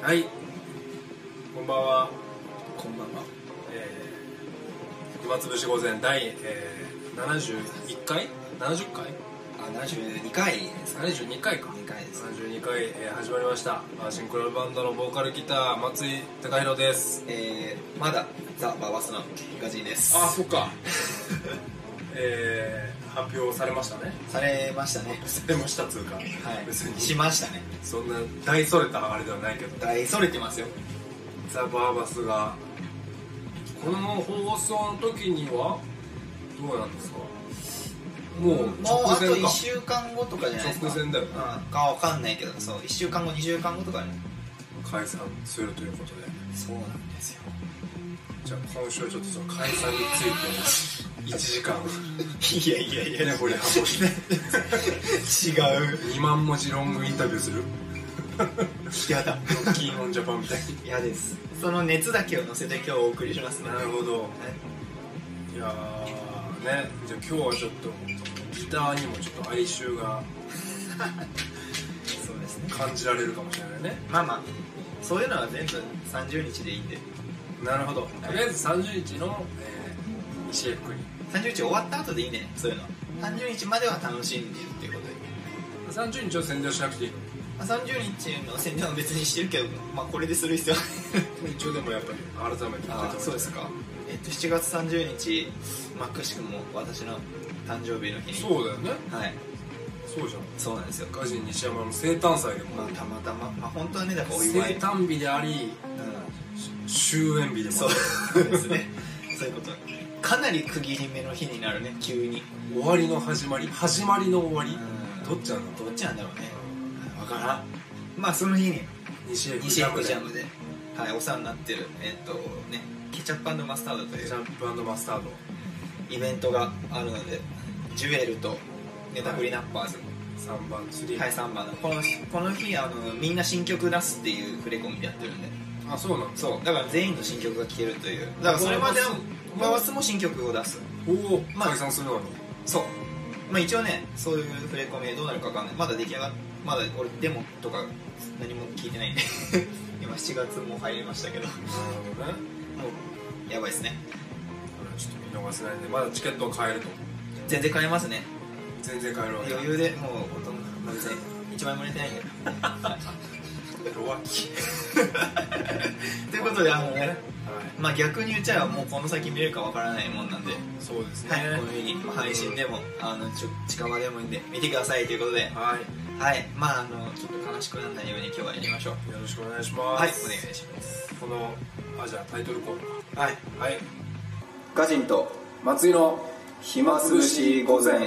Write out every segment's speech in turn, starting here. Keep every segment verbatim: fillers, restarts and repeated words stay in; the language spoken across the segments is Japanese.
はい、こんばんは。 こんばんは。 えー、暇つぶし午前第、えー、ななじゅういっかい ?ななじゅっ 回あ、ななじゅうにかいですか。 ななじゅうにかいか。 にかいです。 ななじゅうにかい、えー、始まりました。シンクロバンドのボーカルギター松井貴弘です。 えー、まだザ・ババスのガジーです。 あ、そっか。えー、発表されましたね。 されましたね。 されましたつうか、 はい、 別にしましたね。 そんな大それたあれではないけど、 大それてますよ。 ザ・バーバスがこの放送の時にはどうなんですか。もう直もうあと前か。 いっしゅうかんごとかじゃないですか。 直前だよね。 うん、かわかんないけど、そういっしゅうかんごにしゅうかんごとかね。 解散するということで。 そうなんですよ。 じゃあ今週はちょっとその解散についていちじかんいやいやいや、 ね、これ箱し違う。 にまんもじロングインタビューするやだ。 ロッキーオンジャパンみたいに。 嫌です。その熱だけを乗せて今日お送りしますね。 なるほど、 はい、 いやーね、じゃあ今日はちょっとギターにもちょっと哀愁がそうですね、 感じられるかもしれないね。 まあまあそういうのは全部さんじゅうにちでいいんで。 なるほど、とりあえずさんじゅうにちの、えー、西江福にさんじゅうにち終わった後でいいね、そういうのは。さんじゅうにちまでは楽しんでいるっていうことで。 さんじゅうにちを占領しなくていいの。 さんじゅうにちの宣伝は別にしてるけど、まあこれでする必要は一応でもやっぱり改めて言ってあ、そうですか。えっとしちがつさんじゅうにち、まあくしくも私の誕生日の日に。 そうだよね。 はい、 そうじゃん。 そうなんですよ。 ガジン西山の生誕祭でも、 まあたまたま、まあ本当はね、だからお祝い、 生誕日であり、 うん、 終焉日でもそある。 うですねそういうこと。かなり区切り目の日になるね、急に。 終わりの始まり、始まりの終わり、 うん、 どっちなんだろう。 どっちなんだろうね、分からん。まあその日に西江福西江福ジジャムでャムで、はい、お世話になってる、えっとね、ケチャップ&マスタードというジャンプ&マスタードイベントがあるので、ジュエルとネタフリナッパーズ、 さんばんスリー、 はい、さんばんのこのこの日あのみんな新曲出すっていう触れ込みでやってるんで。 あ、そうなんだ。 そうだから全員の新曲が聴けるという。だからそれまでのバーバスも新曲を出す。 おお、 まあ解散するのに。 そうまあ一応ね、そういう触れ込みでどうなるか分かんない。まだ出来上がっまだ俺デモとか何も聞いてないんで今しちがつも入りましたけど、もなるほどね。 うやばいですね。 これちょっと見逃せないんで、まだチケットを買えると。 全然買えますね。 全然買えるわけ。 余裕でもうほとんど、まあ、別にいちまいも売れてないんで弱気ということで、あのね、 はい、 まあ逆に言っちゃえばもうこの先見れるかわからないもんなんで、 そうですね、 はい、このように、まあ、配信でもあのちょ近場でもいいんで見てくださいということで、 はい、 はい、まああのちょっと悲しくならないように今日はやりましょう。 よろしくお願いします。 はい、お願いします。 このあじゃあタイトルコールか。 はいはい、 ガジンと松井の暇つぶし午前。はい、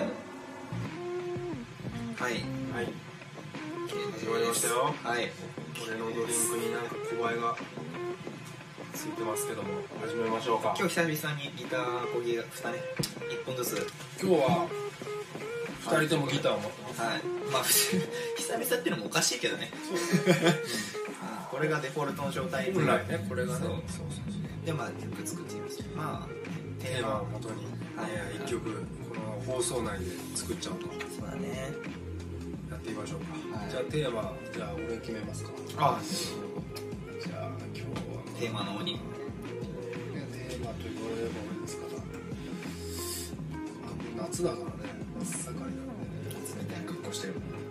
はい、始まりましたよ。 はい、 俺のドリンクになんか小映えがついてますけども、始めましょうか。 今日久々にギターコーヒーがにね、いっぽんずつ。 今日はふたりともギターを持ってます。 はい、まあ久々っていうのもおかしいけどね。これがデフォルトの状態で、 本来ね、これがね、 そうそうそうで、まあ曲作ってみます。まあテーマを元に、 はいえー、いっきょくこの放送内で作っちゃおうと。 そうだね、 やってみましょうか。 はい、 じゃあテーマ、じゃあ俺決めますか。 ああ、 じゃあ今日はテーマの鬼。 テーマと言われれば俺ですから、あの夏だからね、真っ盛りなんで冷たい格好してる。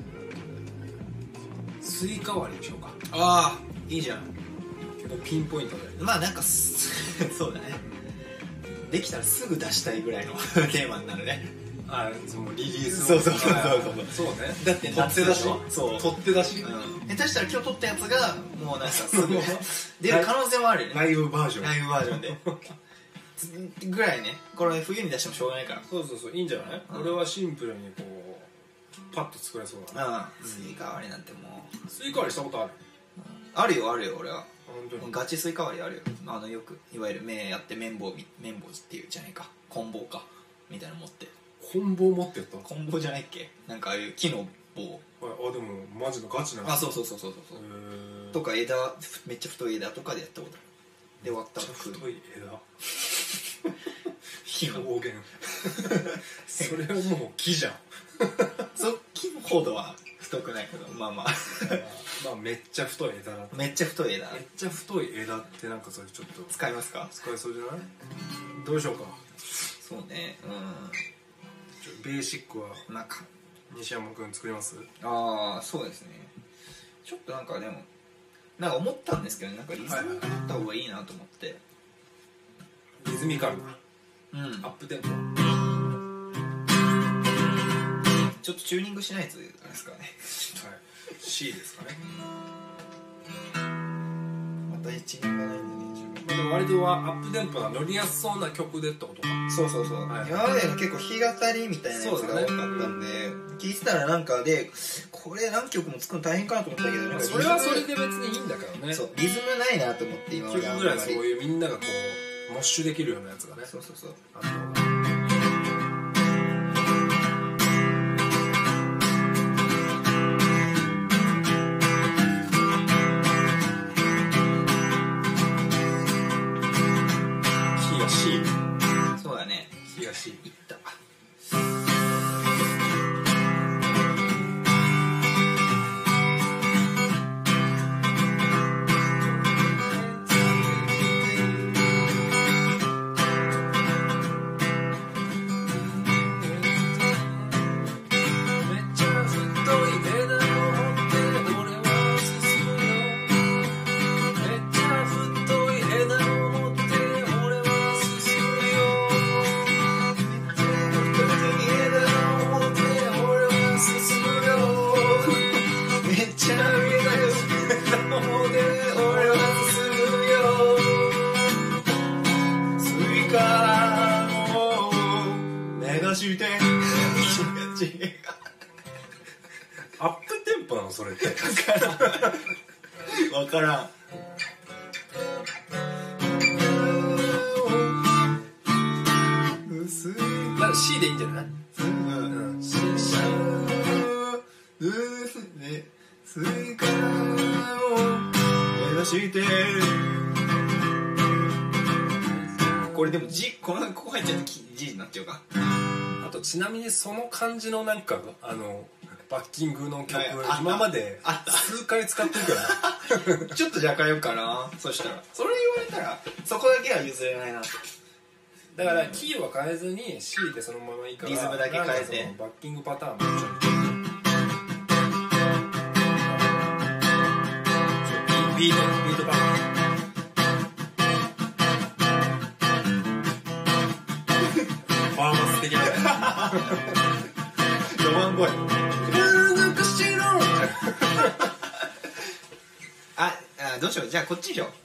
スイカ割りにしようか。 ああ、いいじゃん。 結構ピンポイントで。 まあなんかそうだね、できたらすぐ出したいぐらいのテーマになるね。 あ、もうリリースそうそうそうそうそうね。 だって取って出し、 そう取って出し、 うん、下手したら今日撮ったやつがもうなんかすぐ出る可能性もあるよね。 ライブバージョン、 ライブバージョンでぐらいね。これ冬に出してもしょうがないから。 そうそうそう、いいんじゃない、うん、俺はシンプルにこうパッと作れそうだな。 うん、スイカ割りなんてもうスイカ割りしたことある？ あるよあるよ、俺は本当にガチスイカ割りあるよ。あのよくいわゆる目やって綿棒綿棒っていうじゃないか、棍棒かみたいなの持って。 棍棒持ってったの？ 棍棒じゃないっけ、なんかああいう木の棒。 あ、でもマジのガチな。 あ、そうそうそうそうそうとか枝、めっちゃ太い枝とかでやったことある。で終わったら太い枝木の表現それはもう木じゃんそう、木ほどは太太くないけど、まあまあまあめっちゃ太い枝だ。 めっちゃ太い枝めっちゃ太い枝ってなんかそれちょっと使いますか？ 使えそうじゃない？どうしようか。 そうね、うん、 ベーシックはなんか西山くん作ります？ ああそうですね。ちょっとなんかでもなんか思ったんですけど、なんかリズムがあった方がいいなと思って、 リズミカルな、 うん、 アップテンポ。 ちょっとチューニングしないやつですかね。 はい、C ですかね。 また一輪がないんでね。 でも割とはアップテンポな乗りやすそうな曲でってことか。 そうそうそう、はい、今まで結構弾き語りみたいなやつが多かったんで、聴いてたらなんかでこれ何曲も作るの大変かなと思ったけど、なんかそれはそれで別にいいんだけどね。 そうリズムないなと思って、今までいっきょくぐらいそういうみんながこうモッシュできるようなやつがね。 そうそうそう、 あのそうだね、 東いった。 アップテンポなのそれって。 分からん。 まあ C でいいんじゃない？ うん。スイカを目指して。これでも G、このここ入っちゃうと G になっちゃうか。 あとちなみにその感じのなんかあのバッキングの曲、 はい今まで数回使ってるからちょっと若干よくかな。そしたらそれ言われたらそこだけは譲れないな。 だからキーは変えずに C でそのままいいからリズムだけ変えてそのバッキングパターンもちょっとビートビートパターンパーマス的なロマンボイああ、どうしよう。じゃあこっちにしよう。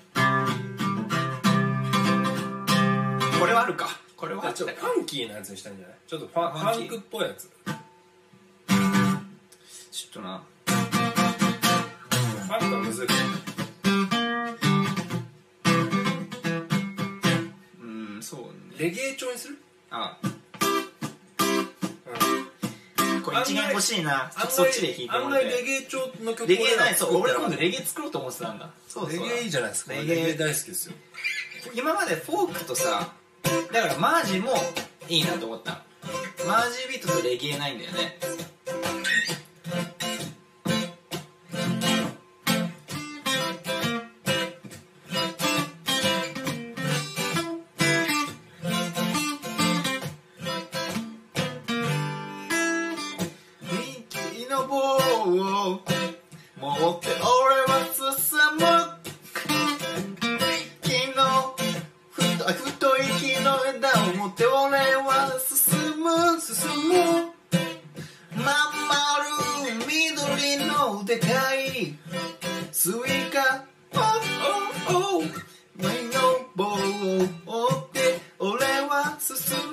これはあるか。これはあっちょっとファンキーなやつにしたいんじゃない？ちょっとファン、ファンクっぽいやつ。 ちょっとな、 ファンクはむずい。 うーん、そうね。 レゲエ調にする？ あうん、 これ一元欲しいな。そっちで弾いてもらって。 案外レゲエ調の曲レゲエない。そう、俺今度レゲエ作ろうと思ってたんだ。そうそう。 レゲエいいじゃないですか。レレゲエゲエ大好きですよ。 今までフォークとさ、だからマージもいいなと思った。マージビートとレゲエないんだよね。右の棒を持って俺は進む。太い木の枝を持って俺は進む進む。まん丸緑のでかいスイカおおお前の棒を追って俺は進む。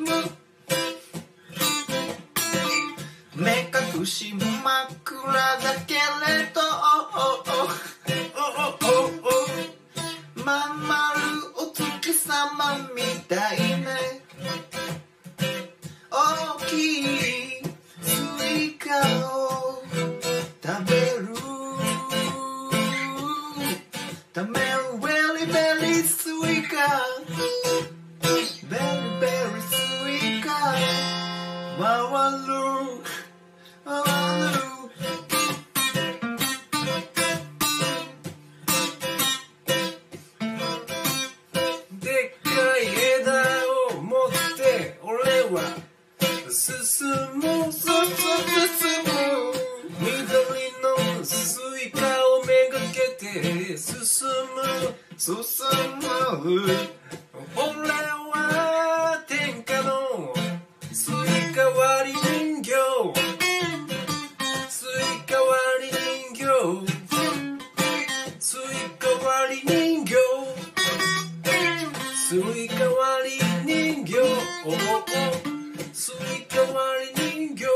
目隠し真っ暗だけれどまん丸お月様みたいね。大きいスイカを食べる食べるベリベリスイカベリベリスイカ回る回る進む進む俺は天下のスイカ割り人形スイカ割り人形スイカ割り人形スイカ割り人形おおスイカ割り人形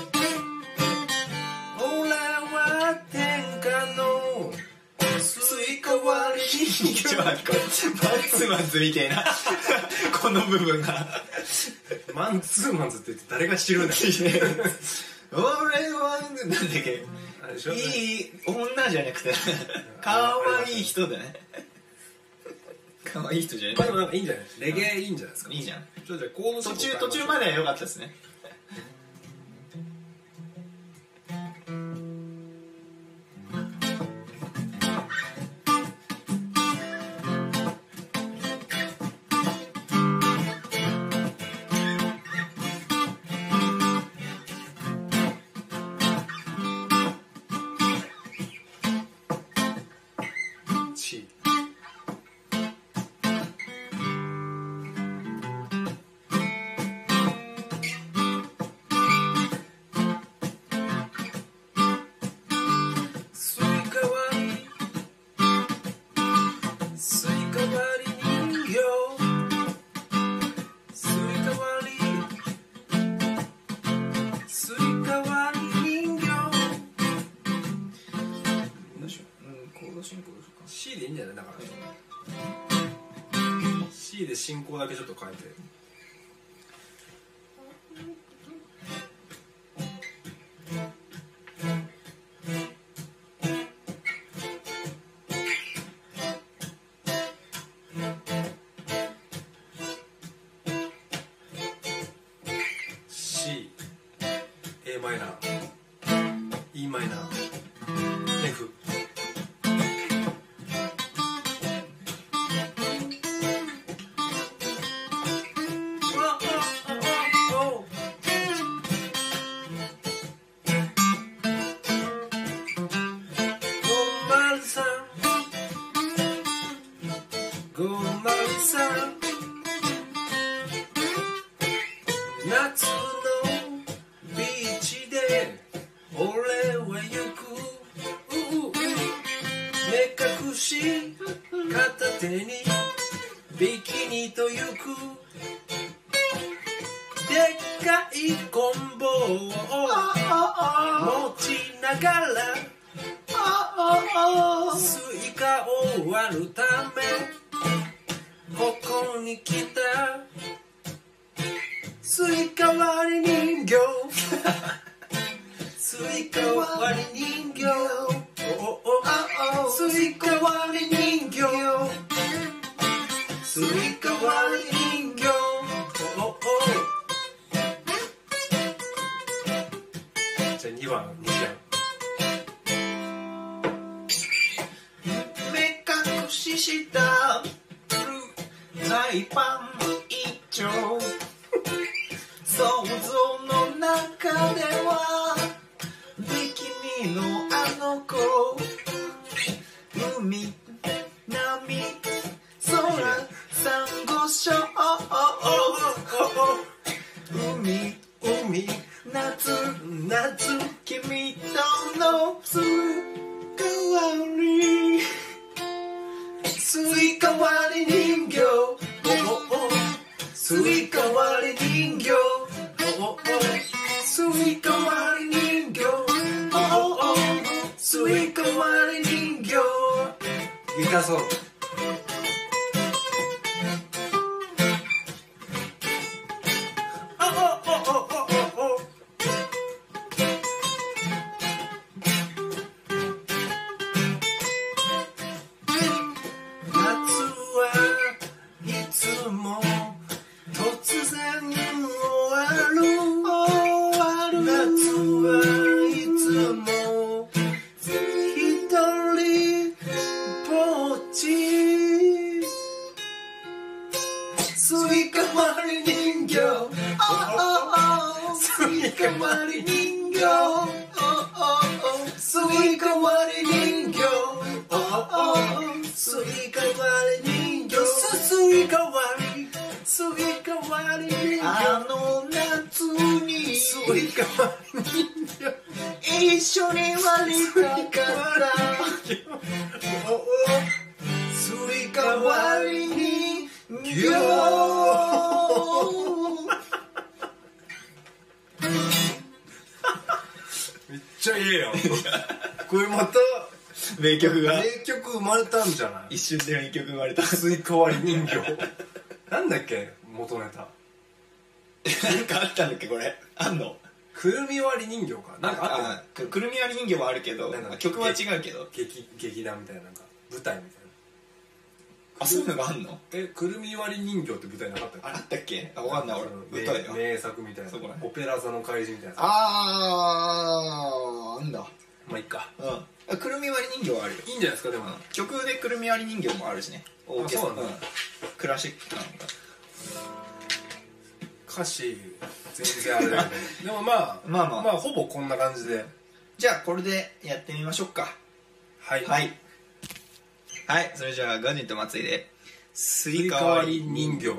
俺は天下のスイカ割り人形ちょっと待ってこれマンツーマンズみたいなこの部分がマンツーマンズって言って誰が知るんだ俺はなんだっけあれでしょいい女じゃなくてかわいい人だねかわいい人じゃないまあでもなんかいいんじゃないレゲエいいんじゃないですかいいじゃんちょっとじゃあコード進途中行変えましょう途中までは良かったですねチスイカ割りスイカ割り人形スイカ割りスイカ割り人形どうしよううんコード進行どうしようか C でいいんじゃないだから C で進行だけちょっと変えてC A マイナー E マイナー Fごまるさん夏のビーチで俺は行くうう目隠し片手にビキニと行くでっかいコンボを持ちながらスイカを割るためここに来たスイカ割り人形スイカ割り人形おおスイカ割り人形スイカ割り人形おおじゃあにばんにじゃん目隠しした大パン一丁想像の中ではビキニのあの子海波空サンゴ礁海海夏夏君とのスイカ割りスイカ割り人形スイカ割り人形スイカ割り人形スイカ割り人形ギターソロスイカ割り人形スイカ割り人形スイカ割り人形スイカ割り人形。 めっちゃいいよ。これまた名曲が名曲生まれたんじゃない？ 一瞬で名曲生まれた。 スイカ割り人形。なんだっけ元ネタ。 なんかあったんだっけこれ。あんの？ くるみ割り人形か。なんかああったくるみ割り人形はあるけど曲は違うけど。 劇劇団みたいななんか舞台みたいな。 あ、そういうのがあんの？ え、くるみ割り人形って舞台なかったっけ？ あったっけ？あ、わかんない俺。 舞台よ。名作みたいな。オペラ座の怪人みたいな。 あー、なんだ。 まあいいか。 うん。くるみ割り人形はあるよ。 いいんじゃないですかでも。 曲でくるみ割り人形もあるしね。 あ、そうなんだ。 クラシックなのか。 歌詞全然あれだよね。でもまあまあまあまあほぼこんな感じで。 じゃあこれでやってみましょうか。 はいはいはい。それじゃあガジンと松井でスイカ割割りり人形。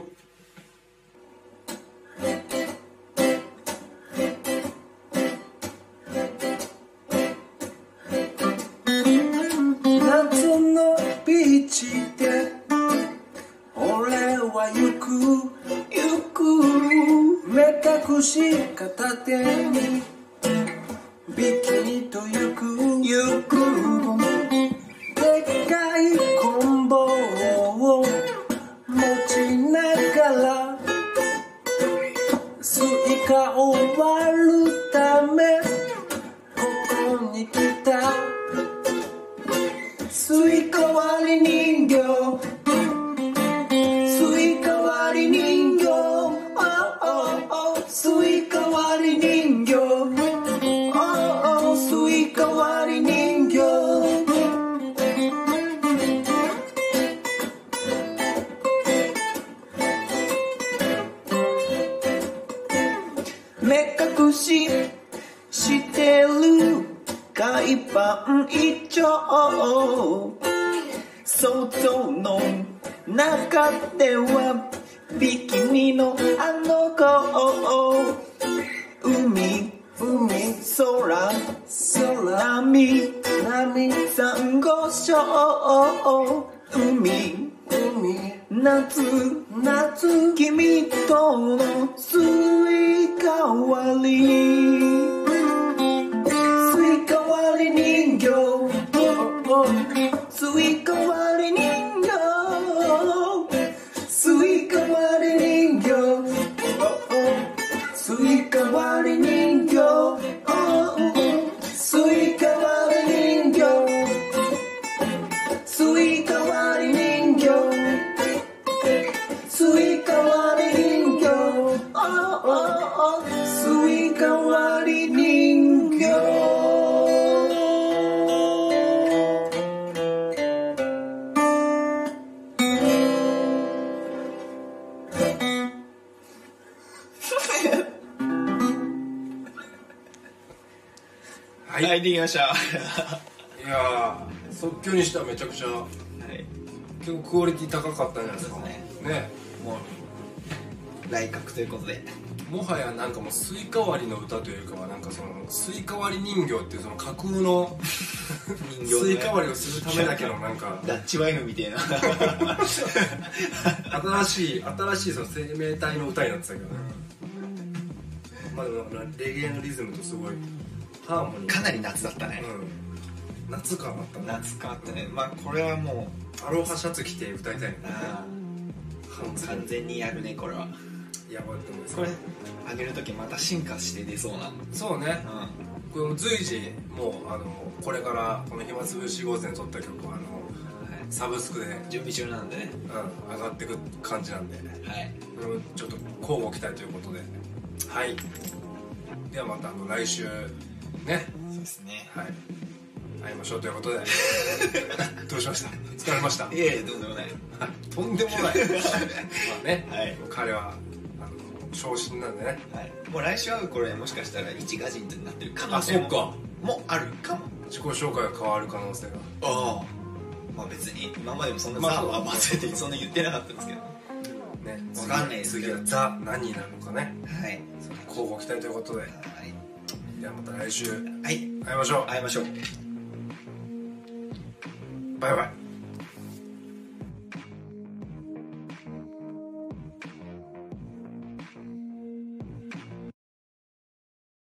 夏のビーチで俺は行く行く、目隠し片手にビキニと行く行く、でっかいコンボを持ちながらスイカを割るためここに来た。スイカ割り人形、スイカ割り人形、スイカ割り人形、スイカ割り人形。目隠ししてる海パン一丁、外の中ではビキニのあの子、海海空空波波サンゴ礁、海海夏夏君とのスイカ割りスイカ割り人形、スイカ割り人形、スイカ割り人形、スイカ割り人形、スイカ割り人形、スイカ割り人形、スイカ割り人形、スイカ割り人形。 はい、はい、できました。 いやー即興にしてはめちゃくちゃ、はい、結構クオリティ高かったんじゃないですか。 そうですね。 ね、 もう来客ということで、 もはやなんかもうスイカ割りの歌というかはなんかそのスイカ割り人形っていうその架空の人形、ね、スイカ割りをするためだけのなんかダッチワイフみたいな新しい新しいその生命体の歌になってたけどね。まあでもレゲエのリズムとすごいハーモニーかなり夏だったね。 うん、夏感あったね。 夏感あったね。まあこれはもうアロハシャツ着て歌いたいね。 完全にやるねこれは。 やばいと思います。 これ上げる時また進化して出そうな。 そうね、うん、これ随時もうあのこれからこの暇つぶし午前撮った曲はあの、はい、サブスクで準備中なんでね、 うん、上がってく感じなんで、 はい、 ちょっと交互期待ということで、はい、ではまたあの来週ね、 そうですね、 はい、会いましょうということでどうしました？疲れました？ いえいえ、とんでもないとんでもないまあね、 はい、 彼はあの昇進なんでね、 はい、もう来週はこれもしかしたら一ガジンとになってる可能性も、 あ、そっか、 もあるかも。 自己紹介が変わる可能性が、 ああ、まあ別に今までもそんなザは忘れてそんな言ってなかったんですけどね、 分かんないですけど、 次はザ何になるのかね、 はい、 交互期待ということで、はい、ではまた来週、 はい、 会いましょう会いましょう。 バイバイ。